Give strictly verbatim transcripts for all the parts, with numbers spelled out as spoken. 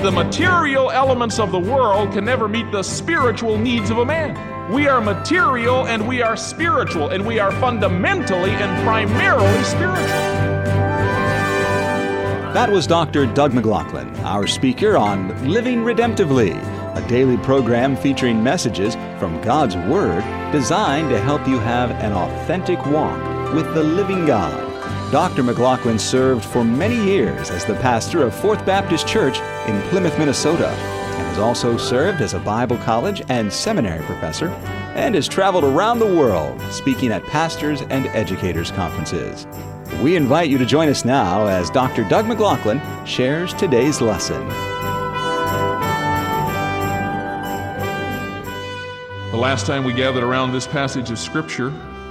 the material elements of the world can never meet the spiritual needs of a man. We are material and we are spiritual, and we are fundamentally and primarily spiritual. That was Doctor Doug McLaughlin, our speaker on Living Redemptively, a daily program featuring messages from God's Word designed to help you have an authentic walk with the living God. Doctor McLaughlin served for many years as the pastor of Fourth Baptist Church in Plymouth, Minnesota, and has also served as a Bible college and seminary professor, and has traveled around the world speaking at pastors' and educators' conferences. We invite you to join us now as Doctor Doug McLaughlin shares today's lesson. The last time we gathered around this passage of Scripture,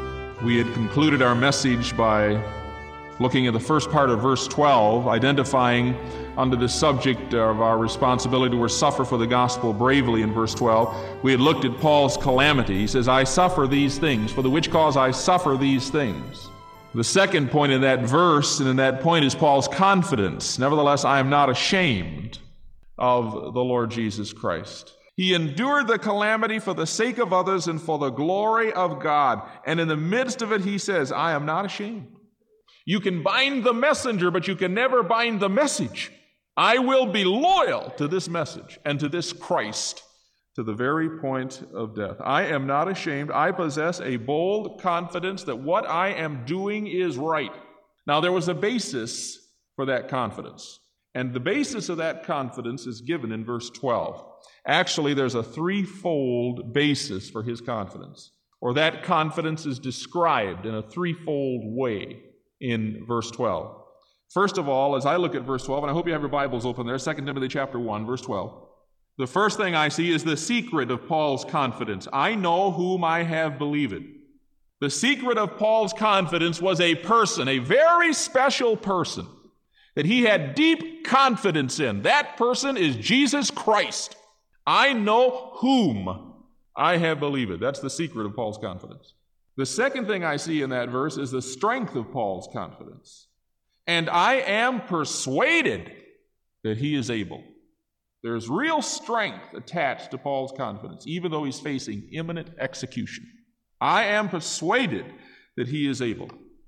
we had concluded our message by looking at the first part of verse twelve, identifying under the subject of our responsibility to suffer for the gospel bravely in verse twelve. We had looked at Paul's calamity. He says, I suffer these things, for the which cause I suffer these things. The second point in that verse and in that point is Paul's confidence. Nevertheless, I am not ashamed of the Lord Jesus Christ. He endured the calamity for the sake of others and for the glory of God. And in the midst of it, he says, I am not ashamed. You can bind the messenger, but you can never bind the message. I will be loyal to this message and to this Christ to the very point of death. I am not ashamed. I possess a bold confidence that what I am doing is right. Now, there was a basis for that confidence, and the basis of that confidence is given in verse twelve. Actually, there's a threefold basis for his confidence, or that confidence is described in a threefold way in verse twelve. First of all, as I look at verse twelve, and I hope you have your Bibles open there, Second Timothy chapter one, verse twelve. The first thing I see is the secret of Paul's confidence. I know whom I have believed. The secret of Paul's confidence was a person, a very special person, that he had deep confidence in. That person is Jesus Christ. I know whom I have believed. That's the secret of Paul's confidence. The second thing I see in that verse is the strength of Paul's confidence. And I am persuaded that he is able. There's real strength attached to Paul's confidence, even though he's facing imminent execution. I am persuaded that he is able.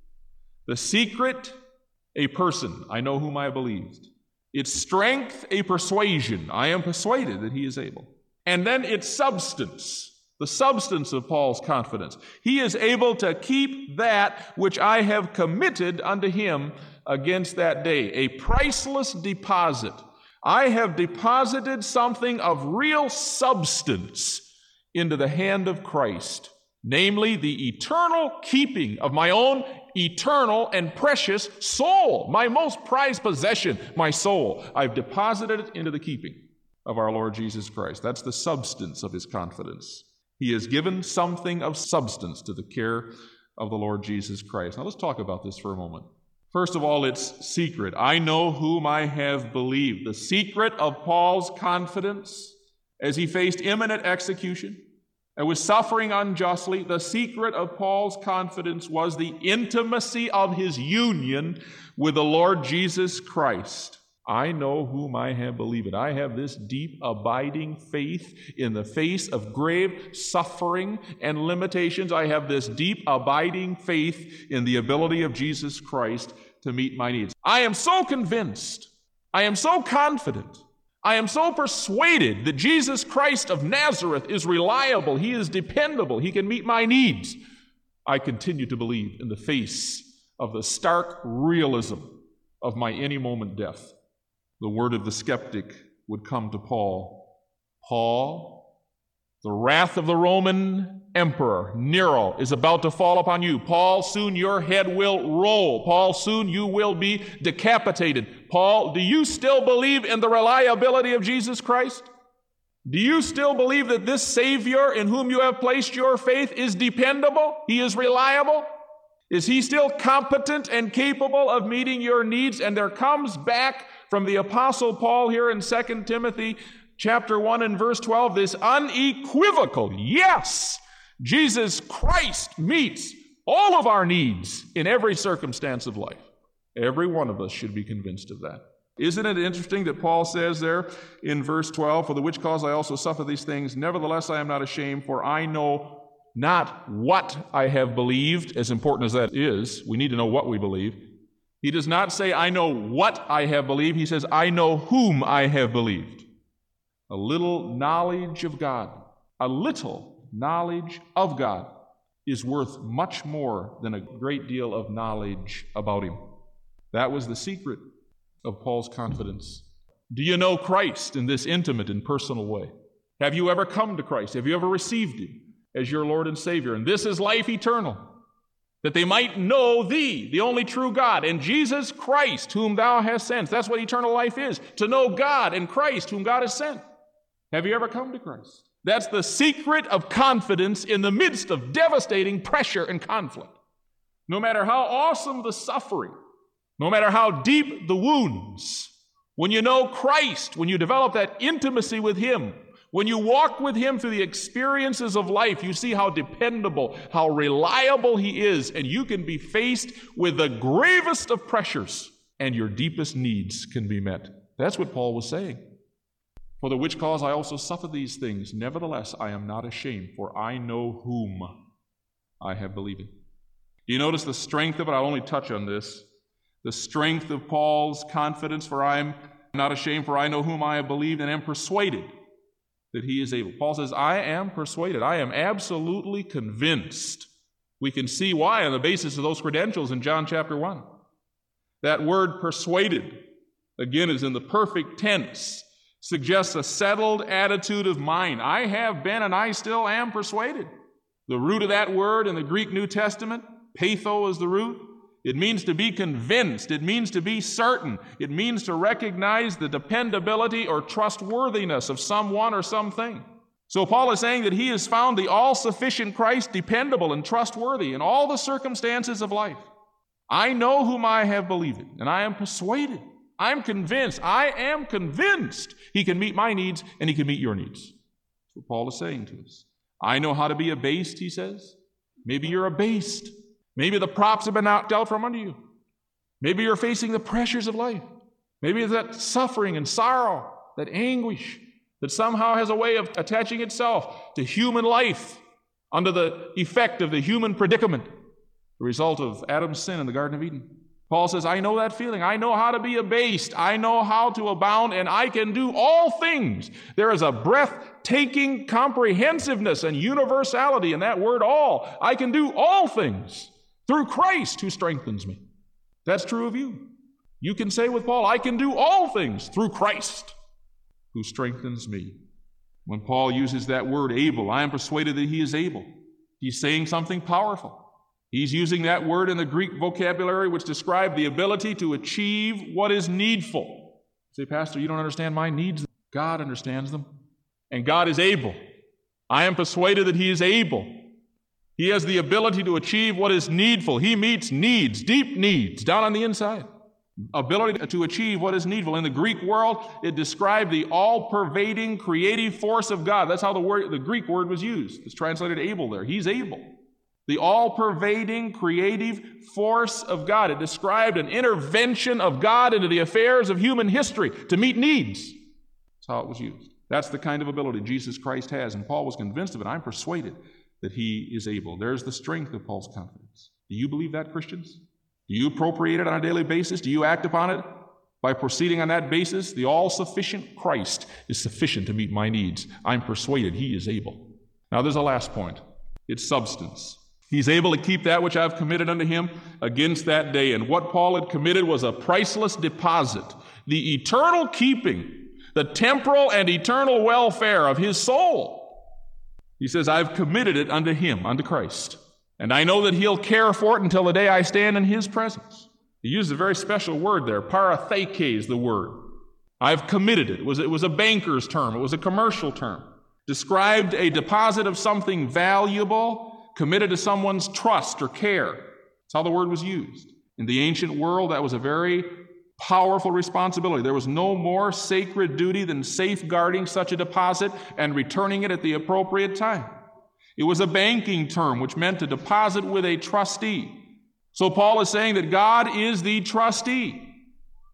The secret, a person. I know whom I have believed. Its strength, a persuasion. I am persuaded that he is able. And then its substance. The substance of Paul's confidence. He is able to keep that which I have committed unto him against that day. A priceless deposit. I have deposited something of real substance into the hand of Christ, namely the eternal keeping of my own eternal and precious soul, my most prized possession, my soul. I've deposited it into the keeping of our Lord Jesus Christ. That's the substance of his confidence. He has given something of substance to the care of the Lord Jesus Christ. Now let's talk about this for a moment. First of all, it's secret. I know whom I have believed. The secret of Paul's confidence as he faced imminent execution and was suffering unjustly, the secret of Paul's confidence was the intimacy of his union with the Lord Jesus Christ. I know whom I have believed. I have this deep, abiding faith in the face of grave suffering and limitations. I have this deep, abiding faith in the ability of Jesus Christ to meet my needs. I am so convinced, I am so confident, I am so persuaded that Jesus Christ of Nazareth is reliable, he is dependable, he can meet my needs. I continue to believe in the face of the stark realism of my any moment death. The word of the skeptic would come to Paul. Paul, the wrath of the Roman Emperor Nero is about to fall upon you. Paul, soon your head will roll. Paul, soon you will be decapitated. Paul, do you still believe in the reliability of Jesus Christ? Do you still believe that this Savior in whom you have placed your faith is dependable? He is reliable? Is he still competent and capable of meeting your needs? And there comes back from the Apostle Paul here in Second Timothy chapter one and verse twelve, this unequivocal, yes, Jesus Christ meets all of our needs in every circumstance of life. Every one of us should be convinced of that. Isn't it interesting that Paul says there in verse twelve, "For the which cause I also suffer these things, nevertheless I am not ashamed, for I know not what I have believed," as important as that is. We need to know what we believe. He does not say, "I know what I have believed." He says, "I know whom I have believed." A little knowledge of God, a little knowledge of God is worth much more than a great deal of knowledge about Him. That was the secret of Paul's confidence. Do you know Christ in this intimate and personal way? Have you ever come to Christ? Have you ever received Him as your Lord and Savior? And this is life eternal, that they might know Thee, the only true God, and Jesus Christ, whom Thou hast sent. That's what eternal life is, to know God and Christ, whom God has sent. Have you ever come to Christ? That's the secret of confidence in the midst of devastating pressure and conflict. No matter how awesome the suffering, no matter how deep the wounds, when you know Christ, when you develop that intimacy with Him, when you walk with Him through the experiences of life, you see how dependable, how reliable He is, and you can be faced with the gravest of pressures, and your deepest needs can be met. That's what Paul was saying. "For the which cause I also suffer these things, nevertheless I am not ashamed, for I know whom I have believed." Do you notice the strength of it? I'll only touch on this. The strength of Paul's confidence, "For I am not ashamed, for I know whom I have believed, and am persuaded that He is able." Paul says, I am persuaded. I am absolutely convinced. We can see why on the basis of those credentials in John chapter one. That word persuaded, again, is in the perfect tense, suggests a settled attitude of mind. I have been and I still am persuaded. The root of that word in the Greek New Testament, patho is the root. It means to be convinced. It means to be certain. It means to recognize the dependability or trustworthiness of someone or something. So Paul is saying that he has found the all-sufficient Christ dependable and trustworthy in all the circumstances of life. I know whom I have believed, and I am persuaded. I'm convinced. I am convinced He can meet my needs and He can meet your needs. That's what Paul is saying to us. I know how to be abased, he says. Maybe you're abased. Maybe the props have been knocked out from under you. Maybe you're facing the pressures of life. Maybe it's that suffering and sorrow, that anguish that somehow has a way of attaching itself to human life under the effect of the human predicament, the result of Adam's sin in the Garden of Eden. Paul says, I know that feeling. I know how to be abased. I know how to abound, and I can do all things. There is a breathtaking comprehensiveness and universality in that word all. I can do all things through Christ who strengthens me. That's true of you. You can say with Paul, I can do all things through Christ who strengthens me. When Paul uses that word able, I am persuaded that he is able. He's saying something powerful. He's using that word in the Greek vocabulary which describes the ability to achieve what is needful. Say, Pastor, you don't understand my needs. God understands them. And God is able. I am persuaded that he is able. He has the ability to achieve what is needful. He meets needs, deep needs, down on the inside. Ability to achieve what is needful. In the Greek world, it described the all-pervading creative force of God. That's how the word, the Greek word was used. It's translated able there. He's able. The all-pervading creative force of God. It described an intervention of God into the affairs of human history to meet needs. That's how it was used. That's the kind of ability Jesus Christ has, and Paul was convinced of it. I'm persuaded that he is able. There's the strength of Paul's confidence. Do you believe that, Christians? Do you appropriate it on a daily basis? Do you act upon it? By proceeding on that basis, the all-sufficient Christ is sufficient to meet my needs. I'm persuaded he is able. Now, there's a last point. It's substance. He's able to keep that which I've committed unto him against that day. And what Paul had committed was a priceless deposit, the eternal keeping, the temporal and eternal welfare of his soul. He says, I've committed it unto him, unto Christ. And I know that he'll care for it until the day I stand in his presence. He used a very special word there. Paratheke is the word. I've committed it. It was, it was a banker's term. It was a commercial term. Described a deposit of something valuable committed to someone's trust or care. That's how the word was used. In the ancient world, that was a very powerful responsibility. There was no more sacred duty than safeguarding such a deposit and returning it at the appropriate time. It was a banking term, which meant to deposit with a trustee. So Paul is saying that God is the trustee.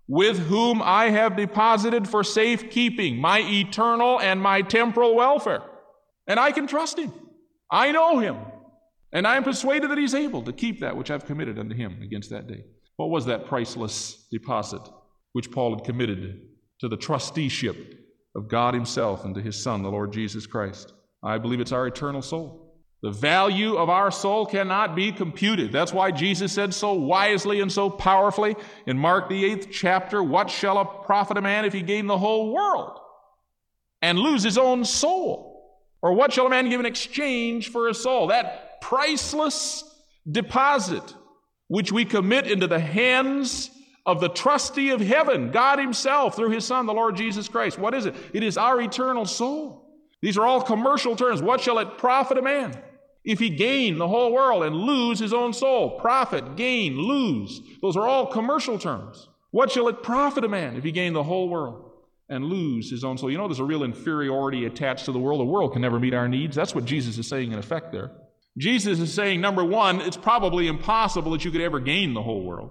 with whom I have deposited for safekeeping my eternal and my temporal welfare. And I can trust him. I know him. And I am persuaded that he's able to keep that which I've committed unto him against that day. What was that priceless deposit which Paul had committed to the trusteeship of God himself and to his Son, the Lord Jesus Christ? I believe it's our eternal soul. The value of our soul cannot be computed. That's why Jesus said so wisely and so powerfully in Mark the eighth chapter, what shall a profit a man if he gain the whole world and lose his own soul? Or what shall a man give in exchange for his soul? That priceless deposit which we commit into the hands of the trustee of heaven, God himself, through his Son, the Lord Jesus Christ. What is it? It is our eternal soul. These are all commercial terms. What shall it profit a man if he gain the whole world and lose his own soul? Profit, gain, lose. Those are all commercial terms. What shall it profit a man if he gain the whole world and lose his own soul? You know, there's a real inferiority attached to the world. The world can never meet our needs. That's what Jesus is saying in effect there. Jesus is saying, number one, it's probably impossible that you could ever gain the whole world.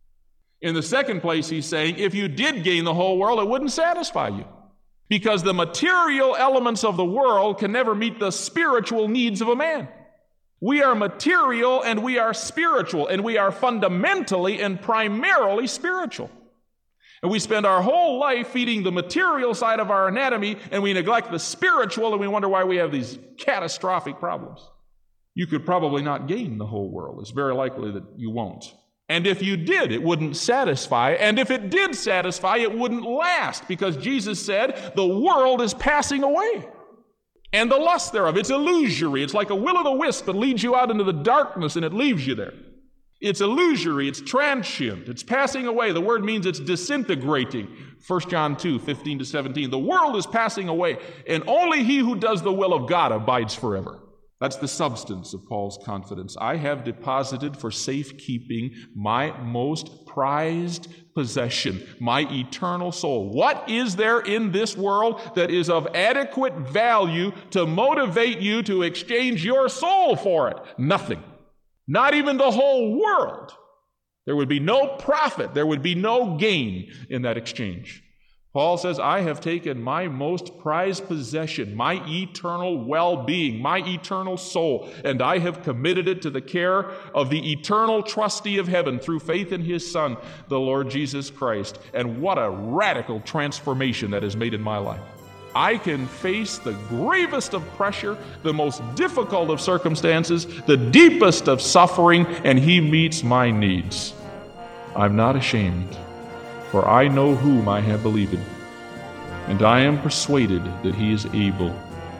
In the second place, he's saying, if you did gain the whole world, it wouldn't satisfy you. Because the material elements of the world can never meet the spiritual needs of a man. We are material and we are spiritual, and we are fundamentally and primarily spiritual. And we spend our whole life feeding the material side of our anatomy, and we neglect the spiritual, and we wonder why we have these catastrophic problems. You could probably not gain the whole world. It's very likely that you won't. And if you did, it wouldn't satisfy. And if it did satisfy, it wouldn't last, because Jesus said the world is passing away. And the lust thereof, it's illusory. It's like a will-o'-the-wisp that leads you out into the darkness and it leaves you there. It's illusory. It's transient. It's passing away. The word means it's disintegrating. First John two, fifteen to seventeen. The world is passing away, and only he who does the will of God abides forever. That's the substance of Paul's confidence. I have deposited for safekeeping my most prized possession, my eternal soul. What is there in this world that is of adequate value to motivate you to exchange your soul for it? Nothing. Not even the whole world. There would be no profit. There would be no gain in that exchange. Paul says, I have taken my most prized possession, my eternal well-being, my eternal soul, and I have committed it to the care of the eternal trustee of heaven through faith in his Son, the Lord Jesus Christ. And what a radical transformation that has made in my life. I can face the gravest of pressure, the most difficult of circumstances, the deepest of suffering, and he meets my needs. I'm not ashamed, for I know whom I have believed, and I am persuaded that he is able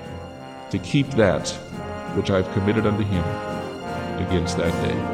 to keep that which I have committed unto him against that day.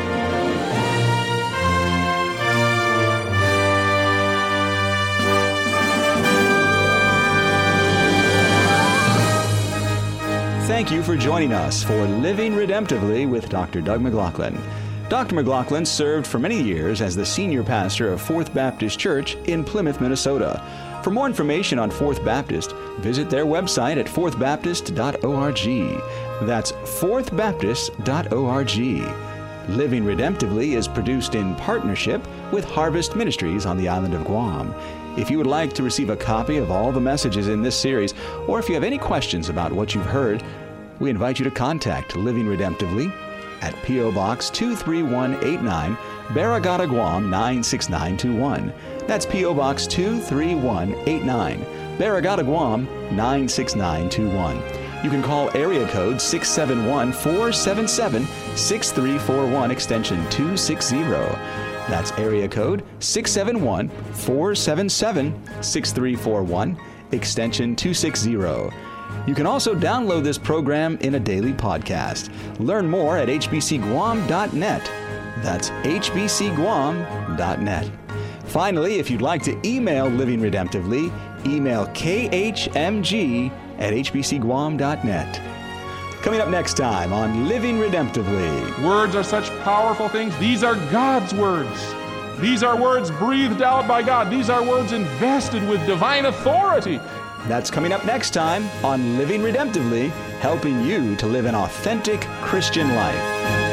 Thank you for joining us for Living Redemptively with Doctor Doug McLaughlin. Doctor McLaughlin served for many years as the senior pastor of Fourth Baptist Church in Plymouth, Minnesota. For more information on Fourth Baptist, visit their website at fourth baptist dot org. That's fourth baptist dot org. Living Redemptively is produced in partnership with Harvest Ministries on the island of Guam. If you would like to receive a copy of all the messages in this series, or if you have any questions about what you've heard, we invite you to contact Living Redemptively at P O. Box two three one eight nine, Barragata, Guam nine six nine two one. That's P O. Box two three one eight nine, Barragata, Guam nine six nine two one. You can call area code six seven one, four seven seven, six three four one, extension two sixty. That's area code six seven one, four seven seven, six three four one, extension two sixty. You can also download this program in a daily podcast. Learn more at h b c guam dot net. That's h b c guam dot net. Finally, if you'd like to email Living Redemptively, email k h m g at h b c guam dot net. Coming up next time on Living Redemptively. Words are such powerful things. These are God's words. These are words breathed out by God. These are words invested with divine authority. That's coming up next time on Living Redemptively, helping you to live an authentic Christian life.